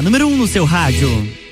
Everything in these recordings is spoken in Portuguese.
número 1 no seu rádio.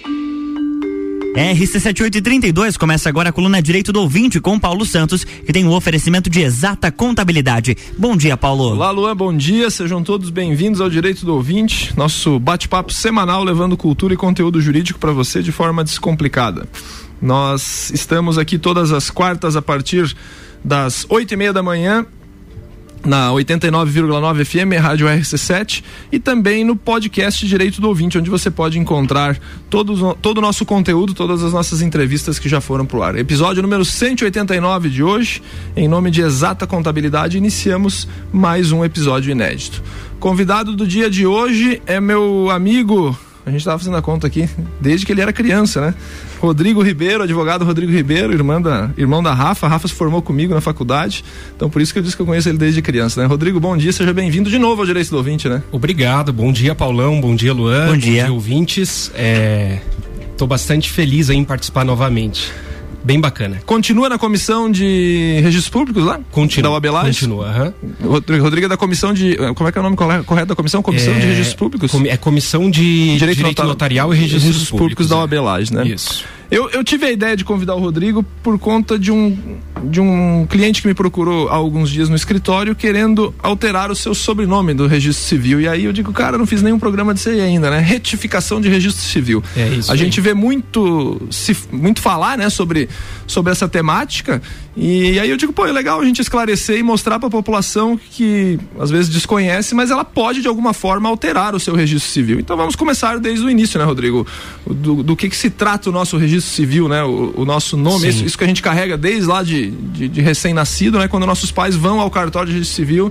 RC7832 começa agora a coluna Direito do Ouvinte com Paulo Santos, que tem o oferecimento de Exata Contabilidade. Bom dia, Paulo. Olá, Luan, bom dia, sejam todos bem-vindos ao Direito do Ouvinte, nosso bate-papo semanal levando cultura e conteúdo jurídico para você de forma descomplicada. Nós estamos aqui todas as quartas a partir das 8:30 da manhã, na 89,9 FM, Rádio RC7, e também no podcast Direito do Ouvinte, onde você pode encontrar todo o nosso conteúdo, todas as nossas entrevistas que já foram pro ar. Episódio número 189 de hoje, em nome de Exata Contabilidade, iniciamos mais um episódio inédito. Convidado do dia de hoje é meu amigo, a gente estava fazendo a conta aqui, desde que ele era criança, né? Rodrigo Ribeiro, advogado Rodrigo Ribeiro, irmão da Rafa. A Rafa se formou comigo na faculdade, então por isso que eu disse que eu conheço ele desde criança, né? Rodrigo, bom dia, seja bem-vindo de novo ao Direito do Ouvinte, né? Obrigado, bom dia, Paulão, bom dia, Luan, bom dia ouvintes. Tô bastante feliz em participar novamente. Bem bacana. Continua na comissão de registros públicos lá? Continua. Da UAB Lages? Continua, Rodrigo é da comissão de... Como é que é o nome correto da comissão? Comissão de registros públicos? É comissão de Direito Notarial e Registros Públicos da UAB Lages, né? Isso. Eu tive a ideia de convidar o Rodrigo por conta de um cliente que me procurou há alguns dias no escritório querendo alterar o seu sobrenome do registro civil. E aí eu digo, cara, não fiz nenhum programa disso aí ainda, né? Retificação de registro civil. É isso. A gente vê muito falar, né, sobre essa temática. E aí eu digo, pô, é legal a gente esclarecer e mostrar para a população que às vezes desconhece, mas ela pode de alguma forma alterar o seu registro civil. Então vamos começar desde o início, né, Rodrigo? Do que se trata o nosso registro civil, né? O nosso nome, isso que a gente carrega desde lá de recém-nascido, né? Quando nossos pais vão ao cartório de registro civil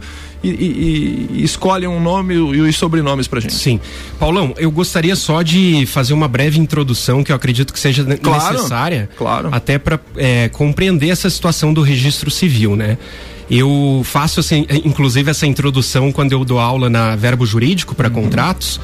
e escolhem um nome e os sobrenomes pra gente. Sim. Paulão, eu gostaria só de fazer uma breve introdução que eu acredito que seja necessária. Claro. Até para compreender essa situação do registro civil, né? Eu faço assim, inclusive essa introdução quando eu dou aula na Verbo Jurídico para contratos,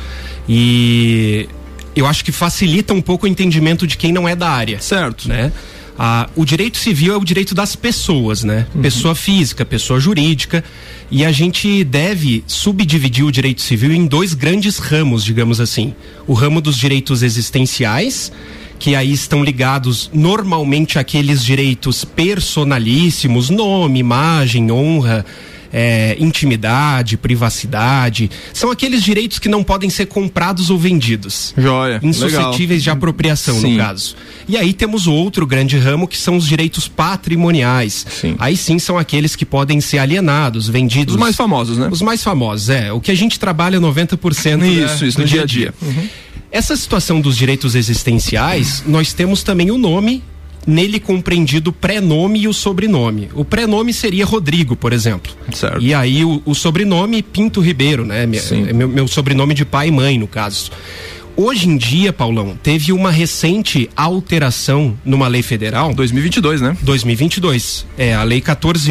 e eu acho que facilita um pouco o entendimento de quem não é da área. Certo. Né? O direito civil é o direito das pessoas, né? Pessoa física, pessoa jurídica, e a gente deve subdividir o direito civil em dois grandes ramos, digamos assim. O ramo dos direitos existenciais, que aí estão ligados normalmente àqueles direitos personalíssimos, nome, imagem, honra, intimidade, privacidade. São aqueles direitos que não podem ser comprados ou vendidos. Joia. Insuscetíveis de apropriação, no caso. E aí temos o outro grande ramo, que são os direitos patrimoniais. Sim. Aí sim são aqueles que podem ser alienados, vendidos. Os mais famosos, né? Os mais famosos, o que a gente trabalha 90% isso, no dia a dia. Essa situação dos direitos existenciais, nós temos também o nome, nele compreendido o pré-nome e o sobrenome. O pré-nome seria Rodrigo, por exemplo. Certo. E aí o sobrenome Pinto Ribeiro, né? Meu sobrenome de pai e mãe, no caso. Hoje em dia, Paulão, teve uma recente alteração numa lei federal. 2022, né? 2022. A lei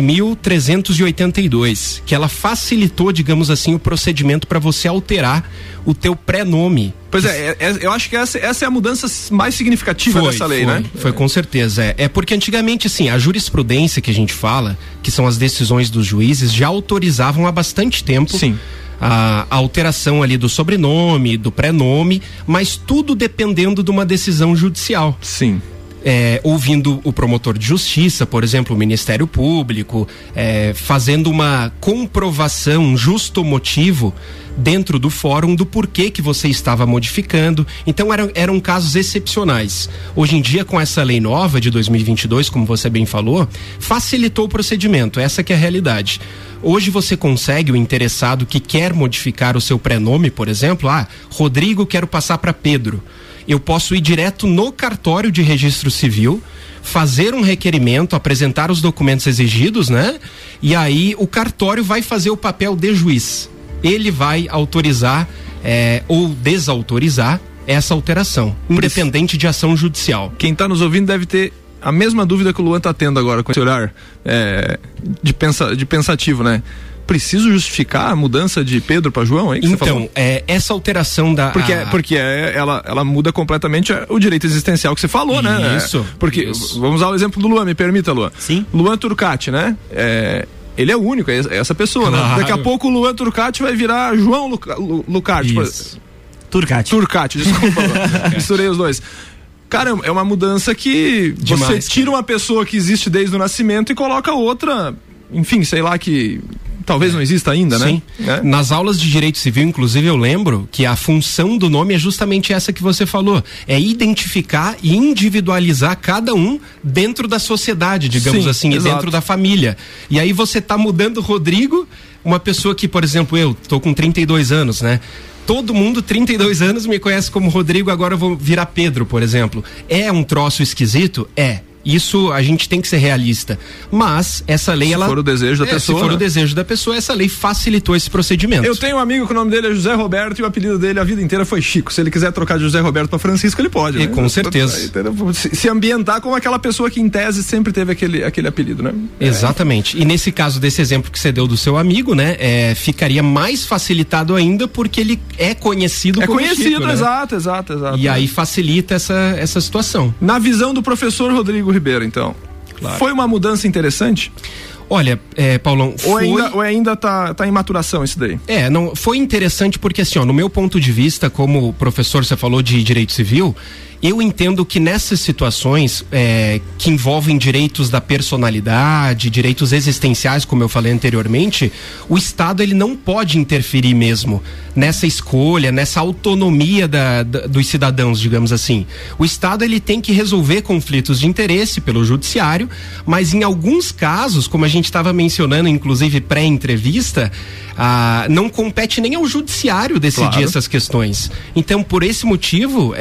14.382, que ela facilitou, digamos assim, o procedimento para você alterar o teu pré-nome. Pois eu acho que essa é a mudança mais significativa dessa lei, né? Foi com certeza. É porque antigamente, assim, a jurisprudência que a gente fala, que são as decisões dos juízes, já autorizavam há bastante tempo. Sim. A alteração ali do sobrenome, do pré-nome, mas tudo dependendo de uma decisão judicial. Sim. Ouvindo o promotor de justiça, por exemplo, o Ministério Público, fazendo uma comprovação, um justo motivo dentro do fórum do porquê que você estava modificando. Então eram casos excepcionais. Hoje em dia, com essa lei nova de 2022, como você bem falou, facilitou o procedimento, essa que é a realidade. Hoje você consegue, o interessado que quer modificar o seu prenome, por exemplo, Rodrigo, quero passar para Pedro. Eu posso ir direto no cartório de registro civil, fazer um requerimento, apresentar os documentos exigidos, né? E aí o cartório vai fazer o papel de juiz. Ele vai autorizar ou desautorizar essa alteração, independente de ação judicial. Quem está nos ouvindo deve ter a mesma dúvida que o Luan está tendo agora, com esse olhar de pensativo, né? Preciso justificar a mudança de Pedro para João, hein? Então, essa alteração da... Porque ela muda completamente o direito existencial que você falou, né? Isso. Porque, vamos usar o exemplo do Luan, me permita, Luan. Sim. Luan Turcati, né? Ele é único, é essa pessoa, claro, né? Daqui a pouco o Luan Turcati vai virar João Lucati. Isso. Turcati, desculpa. Misturei os dois. Cara, é uma mudança que você tira uma pessoa que existe desde o nascimento e coloca outra, enfim, sei lá, que talvez não exista ainda, Sim. né? Nas aulas de direito civil, inclusive, eu lembro que a função do nome é justamente essa que você falou, é identificar e individualizar cada um dentro da sociedade, digamos assim, e dentro da família. E aí você tá mudando Rodrigo, uma pessoa que, por exemplo, eu tô com 32 anos, né? Todo mundo, 32 anos, me conhece como Rodrigo, agora eu vou virar Pedro, por exemplo. É um troço esquisito? É. Isso a gente tem que ser realista. Mas essa lei, se for o desejo da pessoa. Se for o desejo da pessoa, essa lei facilitou esse procedimento. Eu tenho um amigo que o nome dele é José Roberto e o apelido dele a vida inteira foi Chico. Se ele quiser trocar de José Roberto para Francisco, ele pode, né? Com certeza. Se ambientar como aquela pessoa que em tese sempre teve aquele apelido, né? Exatamente. E nesse caso desse exemplo que você deu do seu amigo, né? Ficaria mais facilitado ainda porque ele é conhecido como Chico, né? Exato. E aí facilita essa situação. Na visão do professor Rodrigo Ribeiro, então, foi uma mudança interessante? Olha, Paulão, ou ainda tá em maturação isso daí? Não, foi interessante porque assim, no meu ponto de vista, como professor, você falou de direito civil, eu entendo que nessas situações que envolvem direitos da personalidade, direitos existenciais, como eu falei anteriormente, o Estado ele não pode interferir mesmo nessa escolha, nessa autonomia dos cidadãos, digamos assim. O Estado ele tem que resolver conflitos de interesse pelo judiciário, mas em alguns casos, como a gente estava mencionando, inclusive pré-entrevista, não compete nem ao judiciário decidir essas questões. Então, por esse motivo,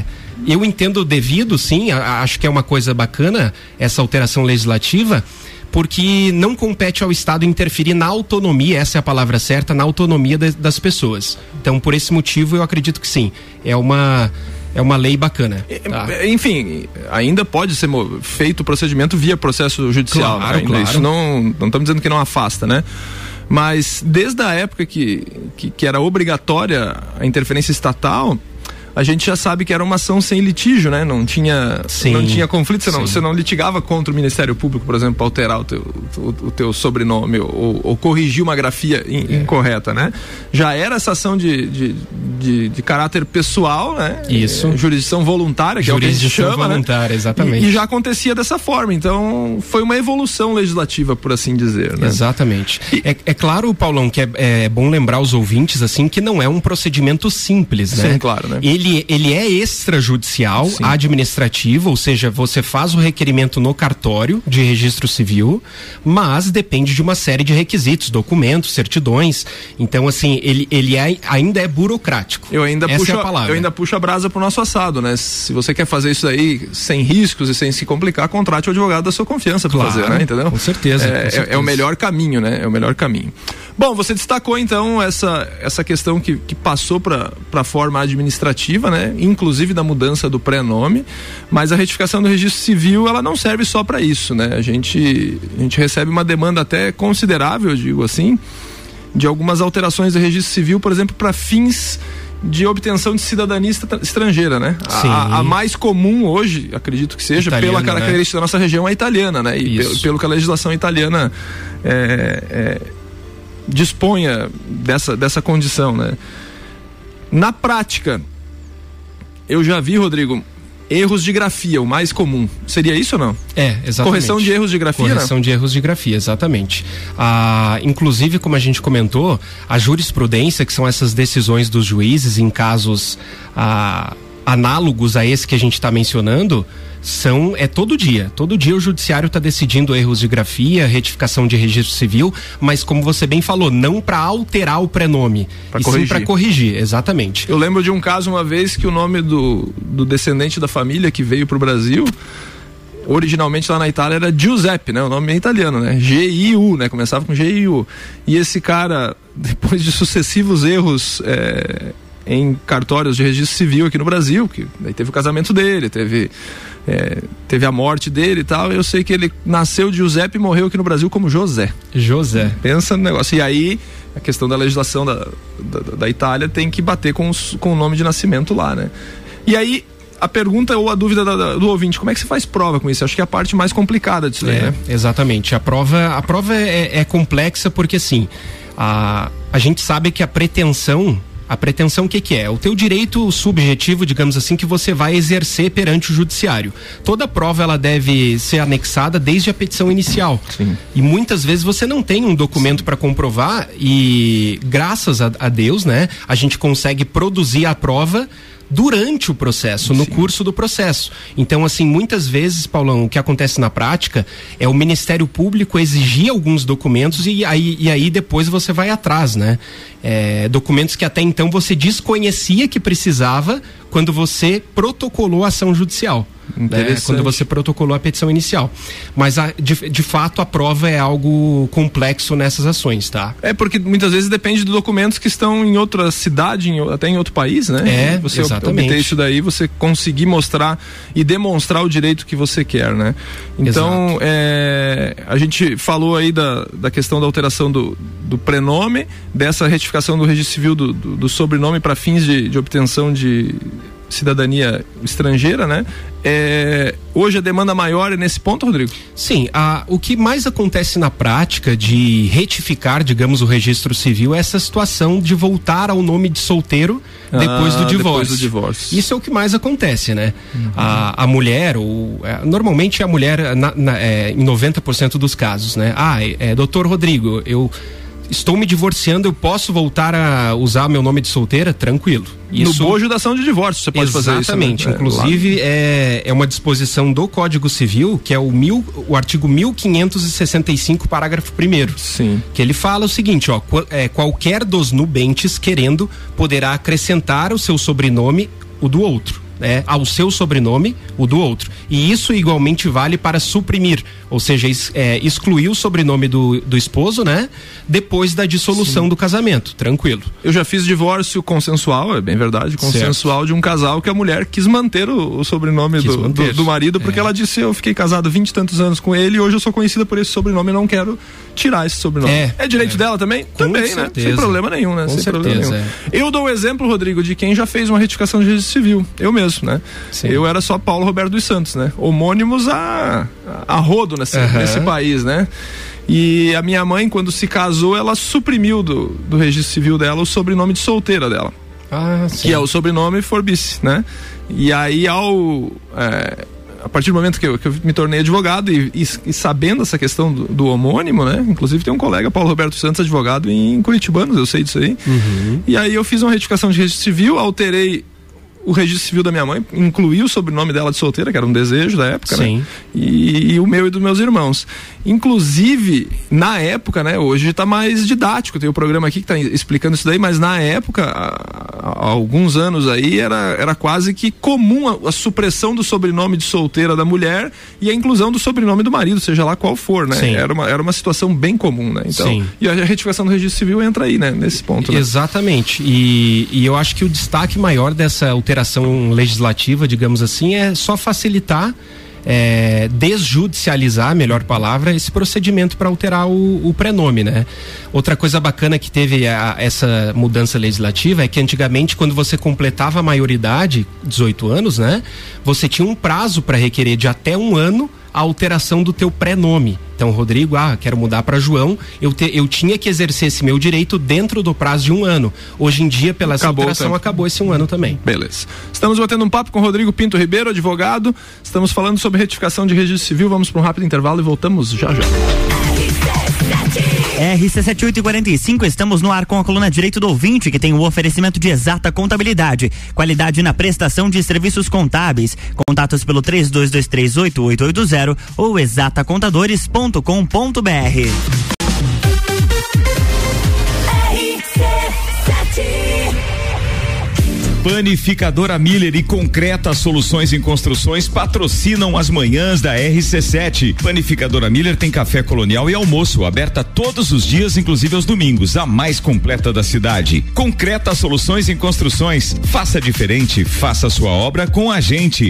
eu entendo devido, sim, acho que é uma coisa bacana essa alteração legislativa, porque não compete ao Estado interferir na autonomia, essa é a palavra certa, na autonomia das pessoas. Então, por esse motivo, eu acredito que sim, é uma lei bacana. Tá? Enfim, ainda pode ser feito o procedimento via processo judicial. Claro. Isso não estamos dizendo que não afasta, né? Mas desde a época que era obrigatória a interferência estatal, a gente já sabe que era uma ação sem litígio, né? Não tinha conflito, você não litigava contra o Ministério Público, por exemplo, para alterar o teu sobrenome ou corrigir uma grafia incorreta, né? Já era essa ação de caráter pessoal, né? Isso. Jurisdição voluntária, que é o que a gente chama, voluntária, né? Exatamente. E já acontecia dessa forma, então foi uma evolução legislativa, por assim dizer, né? Exatamente. É claro, Paulão, que é bom lembrar aos ouvintes, assim, que não é um procedimento simples, né? Sim, claro, né? Ele é extrajudicial, administrativo, ou seja, você faz o requerimento no cartório de registro civil, mas depende de uma série de requisitos, documentos, certidões. Então, assim, ele ainda é burocrático. Essa é a palavra. Eu ainda puxo a brasa pro nosso assado, né? Se você quer fazer isso aí sem riscos e sem se complicar, contrate o advogado da sua confiança para fazer, né? Entendeu? Com certeza. É o melhor caminho, né? É o melhor caminho. Bom, você destacou então essa questão que passou para a forma administrativa, né? Inclusive da mudança do pré-nome, mas a retificação do registro civil, ela não serve só para isso, né? A gente recebe uma demanda até considerável, eu digo assim, de algumas alterações do registro civil, por exemplo, para fins de obtenção de cidadania estrangeira, né? A mais comum hoje, acredito que seja, italiana, pela característica da nossa região, é italiana, né? E pelo que a legislação italiana disponha dessa condição, né? Na prática, eu já vi, Rodrigo, erros de grafia, o mais comum. Seria isso ou não? Exatamente. Correção de erros de grafia, Correção de erros de grafia, exatamente. Inclusive, como a gente comentou, a jurisprudência, que são essas decisões dos juízes em casos análogos a esse que a gente está mencionando, todo dia o judiciário está decidindo erros de grafia, retificação de registro civil, mas como você bem falou, não para alterar o prenome, sim para corrigir, exatamente. Eu lembro de um caso uma vez que o nome do descendente da família que veio para o Brasil, originalmente lá na Itália era Giuseppe, né? O nome é italiano, né? G-I-U, né? Começava com G-I-U. E esse cara, depois de sucessivos erros em cartórios de registro civil aqui no Brasil, que daí teve o casamento dele, teve a morte dele e tal, eu sei que ele nasceu de Giuseppe e morreu aqui no Brasil como José. Pensa no negócio. E aí, a questão da legislação da Itália tem que bater com o nome de nascimento lá, né? E aí, a pergunta ou a dúvida do ouvinte, como é que você faz prova com isso? Eu acho que é a parte mais complicada disso aí, né? Exatamente. A prova é complexa porque, assim, a gente sabe que a pretensão A pretensão o que é? O teu direito subjetivo, digamos assim, que você vai exercer perante o judiciário. Toda prova ela deve ser anexada desde a petição inicial. Sim. E muitas vezes você não tem um documento para comprovar e graças a Deus, né, a gente consegue produzir a prova durante o processo, no curso do processo. Então, assim, muitas vezes, Paulão, o que acontece na prática é o Ministério Público exigir alguns documentos e aí depois você vai atrás, né? Documentos que até então você desconhecia que precisava quando você protocolou a ação judicial. Né? Quando você protocolou a petição inicial. Mas de fato a prova é algo complexo nessas ações, tá? Porque muitas vezes depende de documentos que estão em outra cidade, até em outro país, né? Você exatamente. obter isso daí, você conseguir mostrar e demonstrar o direito que você quer, né? Então, a gente falou aí da questão da alteração do prenome, dessa retificação do registro civil do sobrenome para fins de obtenção de cidadania estrangeira, né? Hoje a demanda maior é nesse ponto, Rodrigo? Sim, o que mais acontece na prática de retificar, digamos, o registro civil é essa situação de voltar ao nome de solteiro depois do divórcio. Isso é o que mais acontece, né? Uhum. A mulher, normalmente a mulher, em 90% dos casos, né? Doutor Rodrigo, eu estou me divorciando, eu posso voltar a usar meu nome de solteira? Tranquilo. Isso... No bojo da ação de divórcio você pode fazer isso. Exatamente. Inclusive, é uma disposição do Código Civil, que é o artigo 1565, parágrafo 1º. Sim. Que ele fala o seguinte, qualquer dos nubentes querendo poderá acrescentar o seu sobrenome, o do outro. Ao seu sobrenome, o do outro. E isso igualmente vale para suprimir, ou seja, excluir o sobrenome do esposo, né? Depois da dissolução do casamento, tranquilo. Eu já fiz divórcio consensual, é bem verdade, consensual, certo, de um casal que a mulher quis manter o sobrenome do marido, porque ela disse, eu fiquei casado 20 e tantos anos com ele e hoje eu sou conhecida por esse sobrenome e não quero tirar esse sobrenome. É direito dela também? Também, certeza, né? Sem problema nenhum, né? Com certeza. Eu dou o exemplo, Rodrigo, de quem já fez uma retificação de registro civil. Eu mesmo, né? Sim. Eu era só Paulo Roberto dos Santos, né? Homônimos a rodo nesse país, né? E a minha mãe, quando se casou, ela suprimiu do registro civil dela o sobrenome de solteira dela. Que é o sobrenome Forbice, né? E aí a partir do momento que eu me tornei advogado e sabendo essa questão do homônimo, né? Inclusive tem um colega, Paulo Roberto Santos, advogado em Curitibanos, eu sei disso aí. Uhum. E aí eu fiz uma retificação de registro civil, alterei o registro civil da minha mãe, incluí o sobrenome dela de solteira, que era um desejo da época, sim, né? E o meu e dos meus irmãos. Inclusive, na época, né? Hoje está mais didático, tem o programa aqui que está explicando isso daí, mas na época, há alguns anos aí, era quase que comum a supressão do sobrenome de solteira da mulher e a inclusão do sobrenome do marido, seja lá qual for, né? Era uma situação bem comum, né? Então, sim, e a retificação do registro civil entra aí, né? Nesse ponto, né? Exatamente. E eu acho que o destaque maior dessa alteração legislativa, digamos assim, é só facilitar, desjudicializar, a melhor palavra, esse procedimento para alterar o prenome, né? Outra coisa bacana que teve essa mudança legislativa é que antigamente, quando você completava a maioridade, 18 anos, né? Você tinha um prazo para requerer de até 1 ano a alteração do teu pré-nome. Então, Rodrigo, quero mudar para João, eu tinha que exercer esse meu direito dentro do prazo de 1 ano. Hoje em dia, pela alteração, acabou esse 1 ano também. Beleza. Estamos batendo um papo com Rodrigo Pinto Ribeiro, advogado. Estamos falando sobre retificação de registro civil. Vamos para um rápido intervalo e voltamos já já. RC7845, estamos no ar com a coluna Direito do Ouvinte, que tem o oferecimento de Exata Contabilidade, qualidade na prestação de serviços contábeis. Contatos pelo 32238880 ou exatacontadores.com.br. Panificadora Miller e Concreta Soluções em Construções patrocinam as manhãs da RC7. Panificadora Miller tem café colonial e almoço, aberta todos os dias, inclusive aos domingos, a mais completa da cidade. Concreta Soluções em Construções, faça diferente, faça sua obra com a gente.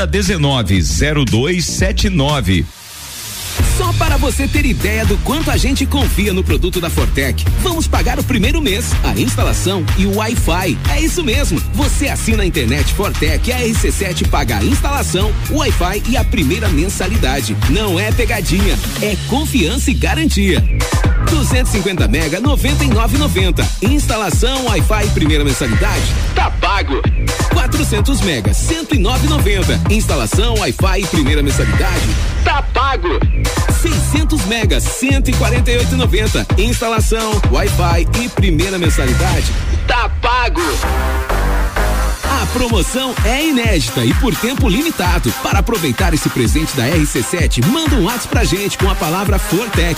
3019-0279. Só para você ter ideia do quanto a gente confia no produto da Fortec, vamos pagar o primeiro mês, a instalação e o Wi-Fi. É isso mesmo, você assina a internet Fortec e a RC7 paga a instalação, o Wi-Fi e a primeira mensalidade. Não é pegadinha, é confiança e garantia. 250 mega 99,90. Instalação Wi-Fi primeira mensalidade tá pago. 400 mega 109,90. Instalação Wi-Fi primeira mensalidade tá pago. 600 mega 148,90. Instalação Wi-Fi e primeira mensalidade tá pago. A promoção é inédita e por tempo limitado. Para aproveitar esse presente da RC7, manda um WhatsApp pra gente com a palavra Fortec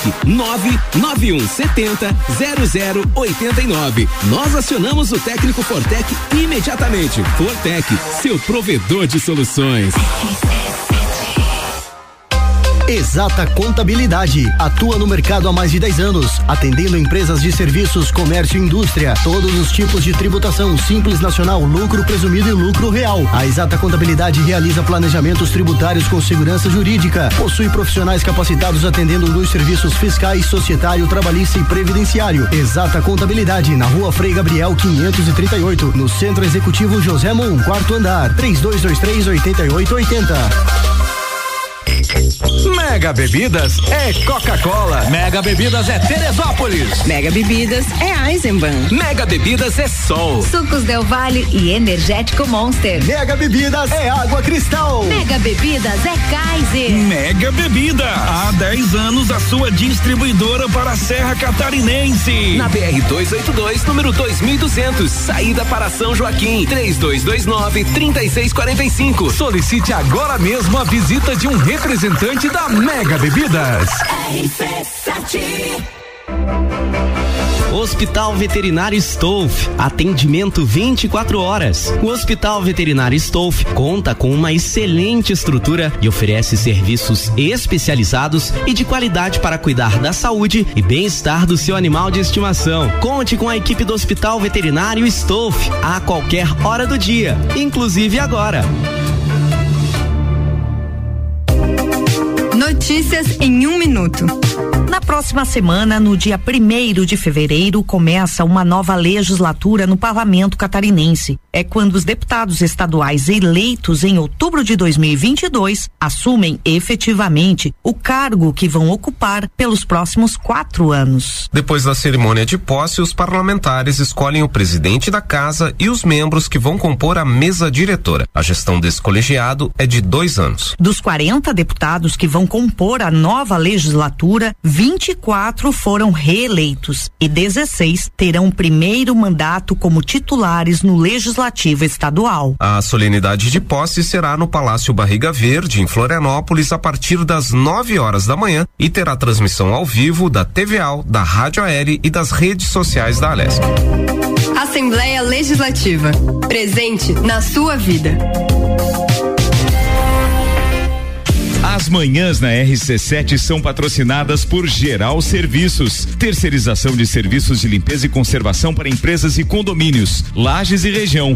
991700089. Nós acionamos o técnico Fortec imediatamente. Fortec, seu provedor de soluções. Exata Contabilidade. Atua no mercado há mais de 10 anos, atendendo empresas de serviços, comércio e indústria. Todos os tipos de tributação, simples, nacional, lucro presumido e lucro real. A Exata Contabilidade realiza planejamentos tributários com segurança jurídica. Possui profissionais capacitados atendendo nos serviços fiscais, societário, trabalhista e previdenciário. Exata Contabilidade, na Rua Frei Gabriel 538, no Centro Executivo José Mon, 4º andar, 3223-8880. Mega Bebidas é Coca-Cola. Mega Bebidas é Teresópolis. Mega Bebidas é Eisenbahn. Mega Bebidas é Sol. Sucos Del Valle e Energético Monster. Mega Bebidas é Água Cristal. Mega Bebidas é Kaiser. Mega Bebida, há 10 anos a sua distribuidora para a Serra Catarinense. Na BR-282, número 2200, saída para São Joaquim, 3229-3645. Solicite agora mesmo a visita de um representante da Mega Bebidas. Hospital Veterinário Stolf, atendimento 24 horas. O Hospital Veterinário Stolf conta com uma excelente estrutura e oferece serviços especializados e de qualidade para cuidar da saúde e bem-estar do seu animal de estimação. Conte com a equipe do Hospital Veterinário Stolf a qualquer hora do dia, inclusive agora. Notícias em 1 minuto. Na próxima semana, no dia 1º de fevereiro, começa uma nova legislatura no Parlamento Catarinense. É quando os deputados estaduais eleitos em outubro de 2022 assumem efetivamente o cargo que vão ocupar pelos próximos 4 anos. Depois da cerimônia de posse, os parlamentares escolhem o presidente da casa e os membros que vão compor a mesa diretora. A gestão desse colegiado é de 2 anos. Dos 40 deputados que vão compor a nova legislatura, 24 foram reeleitos e 16 terão primeiro mandato como titulares no Legislativo Estadual. A solenidade de posse será no Palácio Barriga Verde, em Florianópolis, a partir das 9 horas da manhã e terá transmissão ao vivo da TVA, da Rádio Aérea e das redes sociais da Alesc. Assembleia Legislativa, presente na sua vida. As manhãs na RC7 são patrocinadas por Geral Serviços, terceirização de serviços de limpeza e conservação para empresas e condomínios. Lages e região,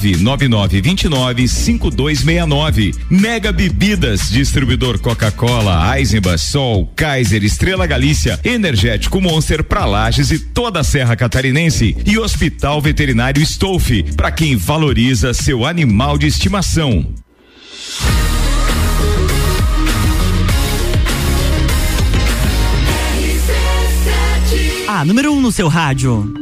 999295269. Mega Bebidas, distribuidor Coca-Cola, Eisenbahn, Sol, Kaiser, Estrela Galícia, Energético Monster para Lages e toda a Serra Catarinense. E Hospital Veterinário Stolf, para quem valoriza seu animal de estimação. A número 1 no seu rádio.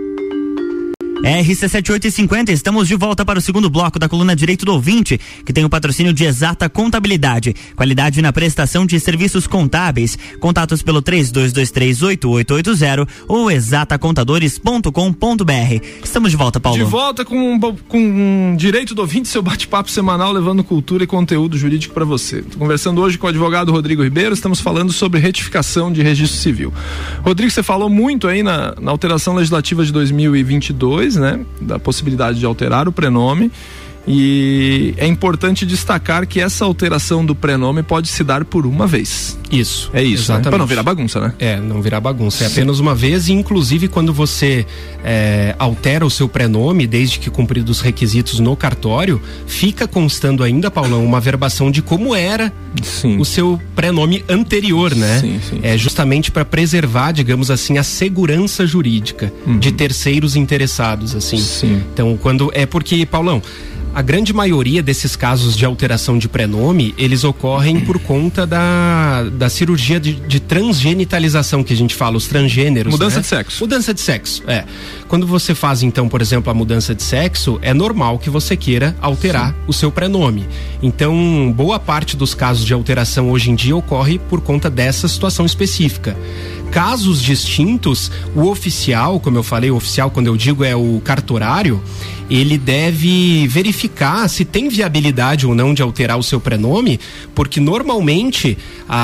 RC7850, estamos de volta para o segundo bloco da coluna Direito do Ouvinte, que tem o patrocínio de Exata Contabilidade, qualidade na prestação de serviços contábeis. Contatos pelo 3223-8880 ou exatacontadores.com.br. Estamos de volta, Paulo. De volta com Direito do Ouvinte, seu bate-papo semanal levando cultura e conteúdo jurídico para você. Tô conversando hoje com o advogado Rodrigo Ribeiro, estamos falando sobre retificação de registro civil. Rodrigo, você falou muito aí na alteração legislativa de 2022, né? Da possibilidade de alterar o prenome, e é importante destacar que essa alteração do prenome pode se dar por uma vez. Isso. É isso, né? Para não virar bagunça, né? É, não virar bagunça. É apenas uma vez, e inclusive quando você altera o seu prenome, desde que cumpridos os requisitos no cartório, fica constando ainda, Paulão, uma verbação de como era o seu prenome anterior, né? Sim. É justamente para preservar, digamos assim, a segurança jurídica de terceiros interessados, assim. Sim. Então, quando é porque, Paulão, A grande maioria desses casos de alteração de prenome, eles ocorrem por conta da cirurgia de transgenitalização, que a gente fala, os transgêneros. Mudança né? de sexo. Mudança de sexo, Quando você faz, então, por exemplo, a mudança de sexo, é normal que você queira alterar o seu prenome. Então, boa parte dos casos de alteração hoje em dia ocorre por conta dessa situação específica. Casos distintos, o oficial, como eu falei, o oficial, quando eu digo, é o cartorário, ele deve verificar se tem viabilidade ou não de alterar o seu prenome, porque normalmente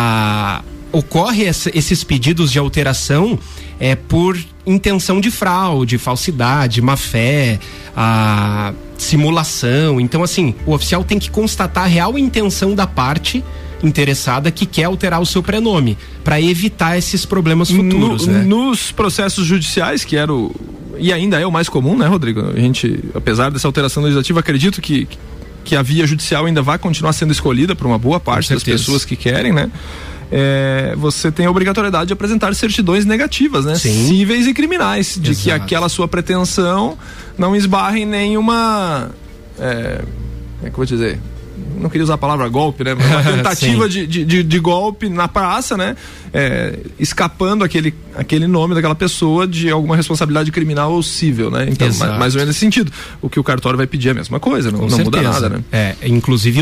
ocorre esses pedidos de alteração por intenção de fraude, falsidade, má fé, simulação. Então, assim, o oficial tem que constatar a real intenção da parte interessada que quer alterar o seu prenome, para evitar esses problemas futuros, né? Nos processos judiciais, que era e ainda é o mais comum, né, Rodrigo? A gente, apesar dessa alteração legislativa, acredito que a via judicial ainda vai continuar sendo escolhida por uma boa parte das pessoas que querem, né? Você tem a obrigatoriedade de apresentar certidões negativas, né? Cíveis e criminais, de que aquela sua pretensão não esbarre em nenhuma, como é que eu vou dizer? Não queria usar a palavra golpe, né? Uma tentativa de golpe na praça, né? Escapando aquele nome daquela pessoa de alguma responsabilidade criminal ou civil, né? Então, mais ou menos nesse sentido. O que o cartório vai pedir é a mesma coisa, não muda nada, né? Inclusive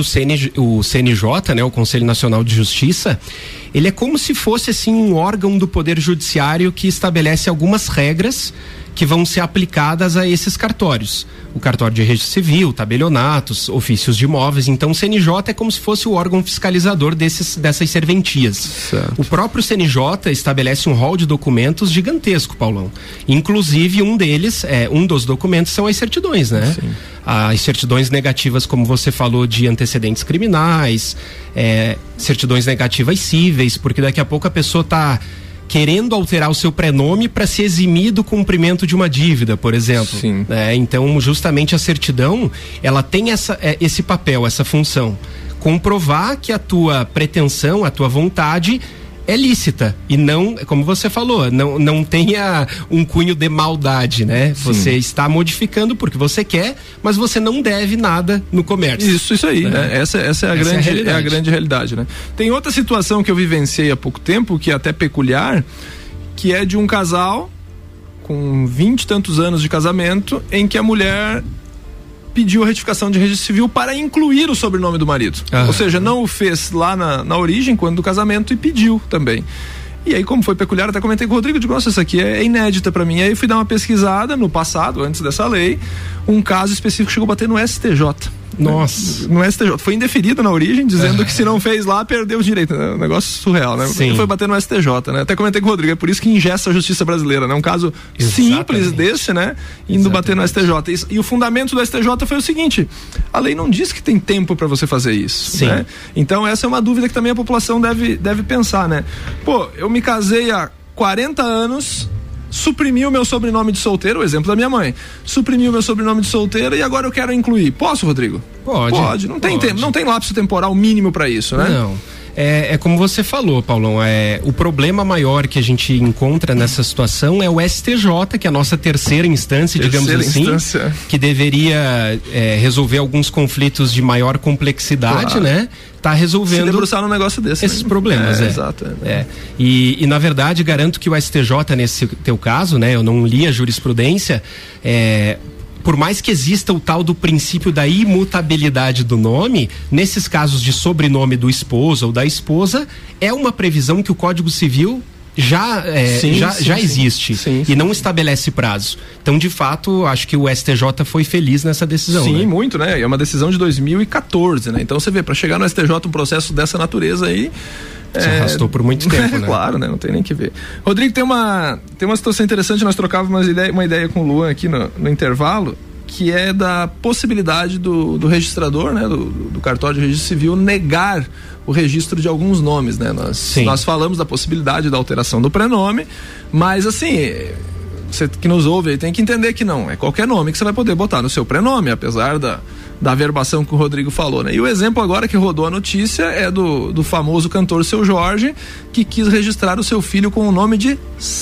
o CNJ, né? O Conselho Nacional de Justiça, ele é como se fosse, assim, um órgão do Poder Judiciário que estabelece algumas regras que vão ser aplicadas a esses cartórios. O cartório de registro civil, tabelionatos, ofícios de imóveis. Então o CNJ é como se fosse o órgão fiscalizador dessas serventias. Certo. O próprio CNJ estabelece um rol de documentos gigantesco, Paulão. Inclusive um dos documentos são as certidões, né? Sim. As certidões negativas, como você falou, de antecedentes criminais, certidões negativas cíveis, porque daqui a pouco a pessoa está querendo alterar o seu prenome para se eximir do cumprimento de uma dívida, por exemplo. Sim. Então, justamente a certidão, ela tem esse papel, essa função. Comprovar que a tua pretensão, a tua vontade é lícita e não, como você falou, não tenha um cunho de maldade, né? Sim. Você está modificando porque você quer, mas você não deve nada no comércio. Isso aí, né? Essa é a grande realidade, né? Tem outra situação que eu vivenciei há pouco tempo, que é até peculiar, que é de um casal com 20 e tantos anos de casamento, em que a mulher pediu a retificação de registro civil para incluir o sobrenome do marido. Ou seja, não o fez lá na origem, quando do casamento, e pediu também. E aí, como foi peculiar, até comentei com o Rodrigo, digo, nossa, isso aqui é inédita para mim. E aí fui dar uma pesquisada no passado, antes dessa lei, um caso específico chegou a bater no STJ. Nossa. No STJ. Foi indeferido na origem, dizendo que se não fez lá, perdeu o direito. É um negócio surreal, né? Sim. Foi bater no STJ, né? Até comentei com o Rodrigo, é por isso que ingessa a justiça brasileira, né? Um caso simples desse, né? Indo bater no STJ. E o fundamento do STJ foi o seguinte: a lei não diz que tem tempo para você fazer isso. Sim. Né? Então essa é uma dúvida que também a população deve pensar, né? Pô, eu me casei há 40 anos, suprimiu o meu sobrenome de solteiro, o exemplo da minha mãe, suprimiu o meu sobrenome de solteiro e agora eu quero incluir. Posso, Rodrigo? Pode. Não tem tempo, não tem lapso temporal mínimo para isso, né? Não. É como você falou, Paulão, o problema maior que a gente encontra nessa situação é o STJ, que é a nossa terceira instância, digamos assim, que deveria resolver alguns conflitos de maior complexidade, né? Tá resolvendo se debruçar num negócio desse, esses problemas. Exato. E na verdade garanto que o STJ, nesse teu caso, né? Eu não li a jurisprudência, por mais que exista o tal do princípio da imutabilidade do nome, nesses casos de sobrenome do esposo ou da esposa, é uma previsão que o Código Civil já existe e não estabelece prazo. Então, de fato, acho que o STJ foi feliz nessa decisão. Sim, né? Muito, né? É uma decisão de 2014, né? Então você vê, para chegar no STJ um processo dessa natureza aí, se arrastou por muito tempo, né? Claro, né? Não tem nem que ver. Rodrigo, tem uma situação interessante, nós trocávamos uma ideia com o Luan aqui no intervalo, que é da possibilidade do registrador, né? Do cartório de registro civil negar o registro de alguns nomes, né? Nós falamos da possibilidade da alteração do prenome, mas assim, você que nos ouve aí tem que entender que não é qualquer nome que você vai poder botar no seu prenome, apesar da averbação que o Rodrigo falou, né? E o exemplo agora que rodou a notícia é do famoso cantor Seu Jorge, que quis registrar o seu filho com o nome de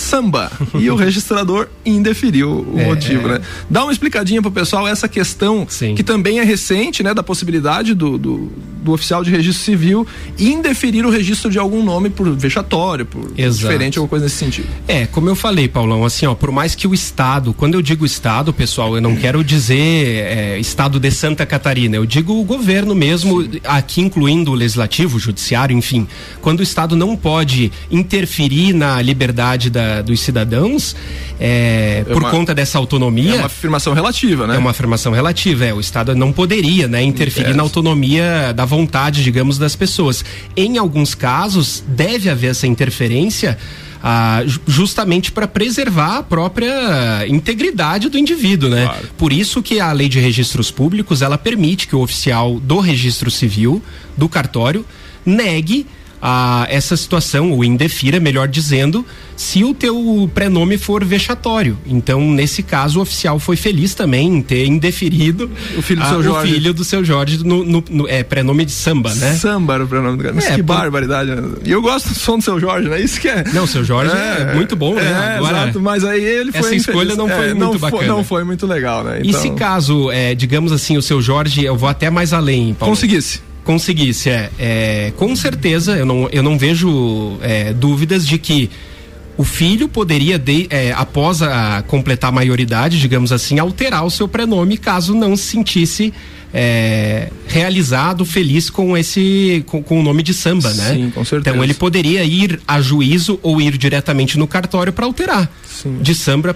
samba. E o registrador indeferiu o motivo, né? Dá uma explicadinha pro pessoal essa questão que também é recente, né? Da possibilidade do oficial de registro civil indeferir o registro de algum nome por vexatório, por diferente, alguma coisa nesse sentido. Como eu falei, Paulão, assim, ó, por mais que o Estado, quando eu digo Estado, pessoal, eu não quero dizer Estado de Santa Catarina, eu digo o governo mesmo, aqui incluindo o legislativo, o judiciário, enfim, quando o Estado não pode interferir na liberdade dos cidadãos, por conta dessa autonomia. É uma afirmação relativa, né? É uma afirmação relativa, o Estado não poderia, né, interferir na autonomia da vontade, digamos, das pessoas. Em alguns casos, deve haver essa interferência justamente para preservar a própria integridade do indivíduo, né? Claro. Por isso que a Lei de Registros Públicos, ela permite que o oficial do registro civil, do cartório, negue essa situação, ou indefira, melhor dizendo, se o teu prenome for vexatório. Então, nesse caso, o oficial foi feliz também em ter indeferido o filho do seu Jorge. O filho do seu Jorge no prenome de Samba, né? Samba era o prenome do cara. Mas que barbaridade. E eu gosto do som do seu Jorge, né? Isso que é. Não, o seu Jorge é muito bom, né? Agora, exato, mas aí ele foi essa escolha não foi muito bacana. Não foi muito legal, né? Então... E se caso, digamos assim, o seu Jorge, eu vou até mais além, Paulo. Conseguisse, com certeza, eu não vejo dúvidas de que o filho poderia, após completar a maioridade, digamos assim, alterar o seu prenome caso não se sentisse realizado, feliz com o nome de Samba, né? Sim, com certeza. Então ele poderia ir a juízo ou ir diretamente no cartório para alterar. Sim. De samba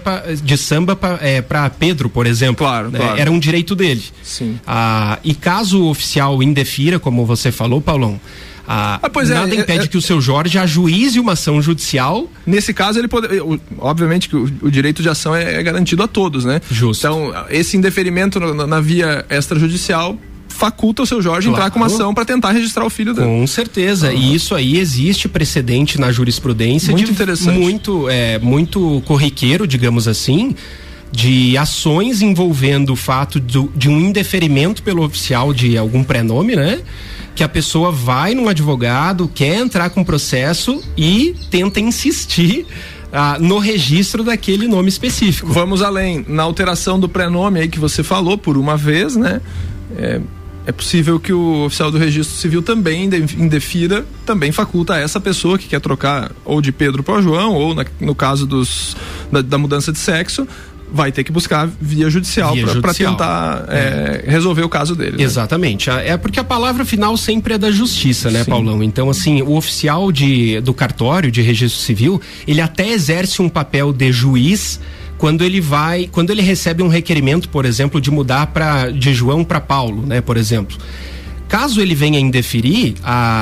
para Pedro, por exemplo. Claro, né? claro. Era um direito dele. Sim. E caso o oficial indefira, como você falou, Paulão, nada impede que o seu Jorge ajuize uma ação judicial. Nesse caso, ele pode. Obviamente que o direito de ação é garantido a todos, né? Justo. Então, esse indeferimento na via extrajudicial faculta o seu Jorge entrar com uma ação para tentar registrar o filho dele. Com certeza. E isso aí existe precedente na jurisprudência. Muito interessante. Muito corriqueiro, digamos assim, de ações envolvendo o fato de um indeferimento pelo oficial de algum prenome, né? Que a pessoa vai num advogado, quer entrar com processo e tenta insistir no registro daquele nome específico. Vamos além, na alteração do prenome aí que você falou por uma vez, né? É possível que o oficial do registro civil também indefira, também faculta a essa pessoa que quer trocar ou de Pedro para João, ou no caso da mudança de sexo, vai ter que buscar via judicial para tentar resolver o caso dele. Exatamente. Né? É porque a palavra final sempre é da justiça, né, Sim. Paulão? Então, assim, o oficial do cartório de registro civil, ele até exerce um papel de juiz quando ele recebe um requerimento, por exemplo, de mudar de João para Paulo, né, por exemplo. Caso ele venha indeferir,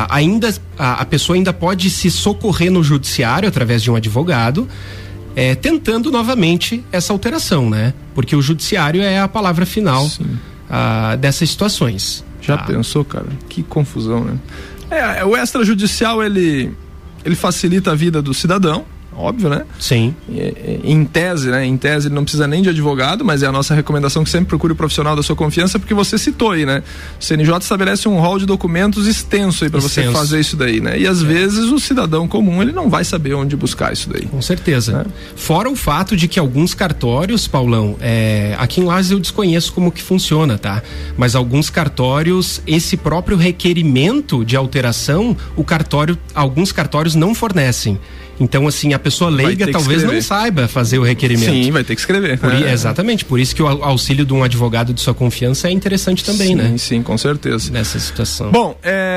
a pessoa ainda pode se socorrer no judiciário através de um advogado, tentando novamente essa alteração, né? Porque o judiciário é a palavra final dessas situações. Já pensou, cara? Que confusão, né? O extrajudicial, ele facilita a vida do cidadão, óbvio, né? Sim. Em tese, né? Em tese ele não precisa nem de advogado, mas é a nossa recomendação que sempre procure o profissional da sua confiança, porque você citou aí, né? O CNJ estabelece um rol de documentos extenso aí para você fazer isso daí, né? E às vezes o cidadão comum, ele não vai saber onde buscar isso daí. Com certeza. Fora o fato de que alguns cartórios, Paulão, aqui em Lages eu desconheço como que funciona, tá? Mas alguns cartórios, esse próprio requerimento de alteração, alguns cartórios não fornecem. Então, assim, a pessoa leiga talvez não saiba fazer o requerimento. Sim, vai ter que escrever. Exatamente, por isso que o auxílio de um advogado de sua confiança é interessante também, né? Sim, com certeza. Nessa situação. Bom,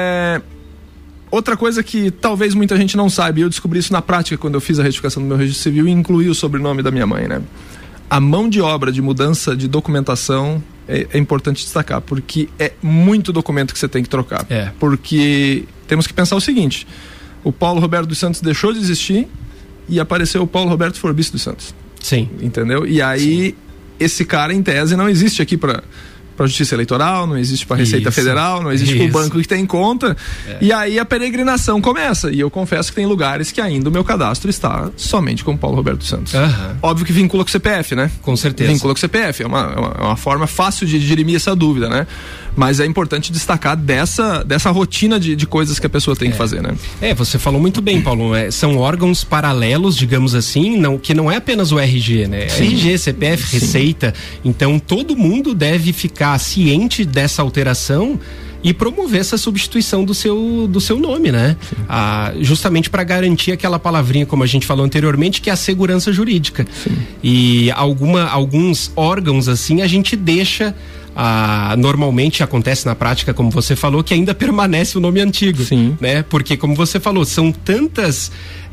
outra coisa que talvez muita gente não saiba, e eu descobri isso na prática quando eu fiz a retificação do meu registro civil e incluí o sobrenome da minha mãe, né? A mão de obra de mudança de documentação é importante destacar, porque é muito documento que você tem que trocar. Porque temos que pensar o seguinte: o Paulo Roberto dos Santos deixou de existir e apareceu o Paulo Roberto Forbis dos Santos. Sim. Entendeu? E aí, esse cara, em tese, não existe aqui para Justiça Eleitoral, não existe para Receita Federal, não existe para o banco que tem conta. E aí a peregrinação começa. E eu confesso que tem lugares que ainda o meu cadastro está somente com Paulo Roberto dos Santos. Óbvio que vincula com o CPF, né? Com certeza. Vincula com o CPF. É uma forma fácil de dirimir essa dúvida, né? Mas é importante destacar dessa rotina de coisas que a pessoa tem que fazer, né? Você falou muito bem, Paulo. São órgãos paralelos, digamos assim, que não é apenas o RG, né? Sim. RG, CPF, sim, Receita. Então todo mundo deve ficar ciente dessa alteração e promover essa substituição do seu nome, né? Justamente para garantir aquela palavrinha, como a gente falou anteriormente, que é a segurança jurídica. Sim. E alguns órgãos assim a gente deixa, normalmente acontece na prática, como você falou, que ainda permanece o nome antigo. Sim. Né? Porque, como você falou, são tantas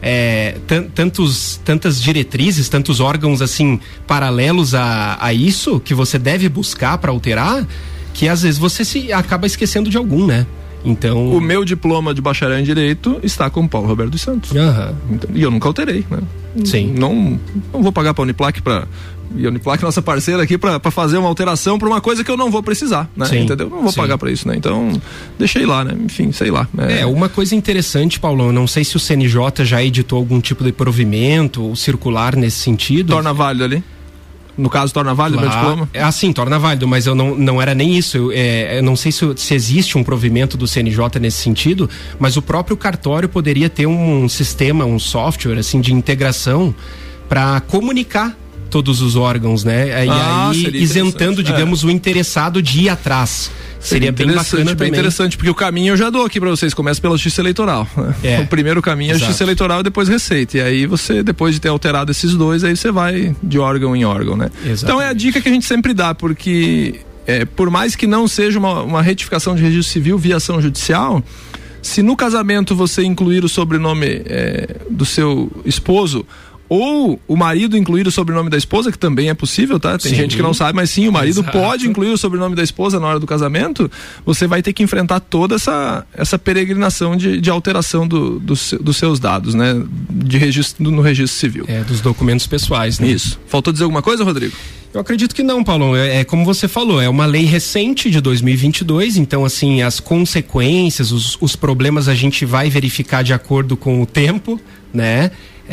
diretrizes, tantos órgãos assim paralelos a isso que você deve buscar para alterar, que às vezes você acaba esquecendo de algum, né? Então... O meu diploma de bacharel em Direito está com o Paulo Roberto dos Santos. Então, e eu nunca alterei, né? Sim. Não vou pagar pra Uniplac e a Uniplac, nossa parceira aqui, pra fazer uma alteração pra uma coisa que eu não vou precisar, né? Sim. Entendeu? Não vou pagar pra isso, né? Então, deixei lá, né? Enfim, sei lá. Uma coisa interessante, Paulão, eu não sei se o CNJ já editou algum tipo de provimento ou circular nesse sentido. Torna válido ali? No caso, torna válido o meu diploma? Sim, torna válido, mas eu não era nem isso. Eu não sei se existe um provimento do CNJ nesse sentido, mas o próprio cartório poderia ter um sistema, um software assim de integração para comunicar todos os órgãos, né? E aí isentando, digamos, o interessado de ir atrás. Seria bem bacana também. Bem interessante, porque o caminho eu já dou aqui pra vocês. Começa pela Justiça Eleitoral. Né? O primeiro caminho é a Justiça Eleitoral e depois Receita. E aí você, depois de ter alterado esses dois, aí você vai de órgão em órgão, né? Exatamente. Então é a dica que a gente sempre dá, porque por mais que não seja uma retificação de registro civil via ação judicial, se no casamento você incluir o sobrenome do seu esposo, ou o marido incluir o sobrenome da esposa, que também é possível, tá? Tem gente que não sabe, mas sim, o marido pode incluir o sobrenome da esposa na hora do casamento. Você vai ter que enfrentar toda essa peregrinação de alteração dos seus dados, né? No registro civil. Dos documentos pessoais, né? Isso. Faltou dizer alguma coisa, Rodrigo? Eu acredito que não, Paulo. Como você falou, é uma lei recente de 2022, então assim, as consequências, os problemas a gente vai verificar de acordo com o tempo, né?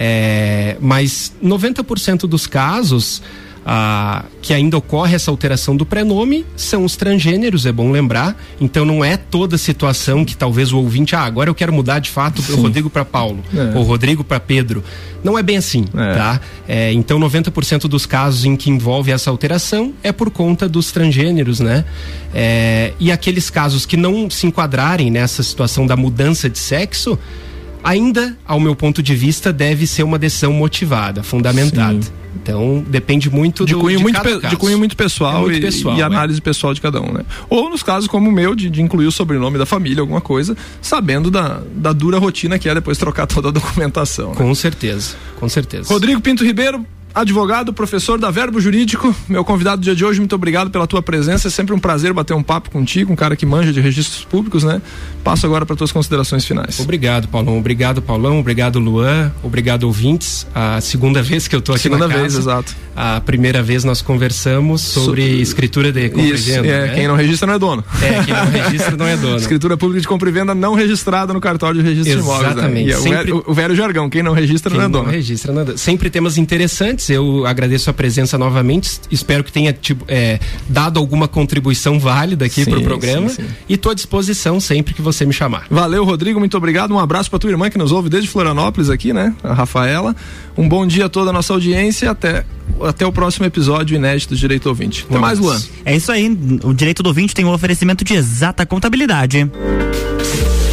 Mas 90% dos casos que ainda ocorre essa alteração do prenome são os transgêneros, é bom lembrar. Então não é toda situação que talvez o ouvinte, agora eu quero mudar de fato o Rodrigo para Paulo, ou Rodrigo para Pedro. Não é bem assim, tá? Então 90% dos casos em que envolve essa alteração é por conta dos transgêneros, né? E aqueles casos que não se enquadrarem nessa situação da mudança de sexo, ainda, ao meu ponto de vista, deve ser uma decisão motivada, fundamentada. Sim. Então, depende muito de cunho muito pessoal, e análise pessoal de cada um, né? Ou nos casos como o meu, de incluir o sobrenome da família, alguma coisa, sabendo da dura rotina que é depois trocar toda a documentação. Né? Com certeza, com certeza. Rodrigo Pinto Ribeiro, advogado, professor da Verbo Jurídico, meu convidado do dia de hoje, muito obrigado pela tua presença, é sempre um prazer bater um papo contigo, um cara que manja de registros públicos, né? Passo agora para tuas considerações finais. Obrigado, Paulão, obrigado, Luan, obrigado, ouvintes. A segunda vez que eu tô aqui na casa. Segunda vez, exato. A primeira vez nós conversamos sobre escritura de compra e venda. Né? Quem não registra não é dono. Quem não registra não é dono. Escritura pública de compra e venda não registrada no cartório de registro de imóveis. Exatamente. Né? O velho jargão, quem não registra não é dono. Quem não registra não é dono. Sempre temas interessantes, eu agradeço a presença novamente, espero que tenha dado alguma contribuição válida aqui pro programa, e tô à disposição sempre que você me chamar. Valeu, Rodrigo, muito obrigado, um abraço pra tua irmã que nos ouve desde Florianópolis aqui, né? A Rafaela, um bom dia a toda a nossa audiência, até o próximo episódio inédito do Direito Ouvinte. Até mais, Luan. É isso aí, o Direito do Ouvinte tem um oferecimento de Exata Contabilidade.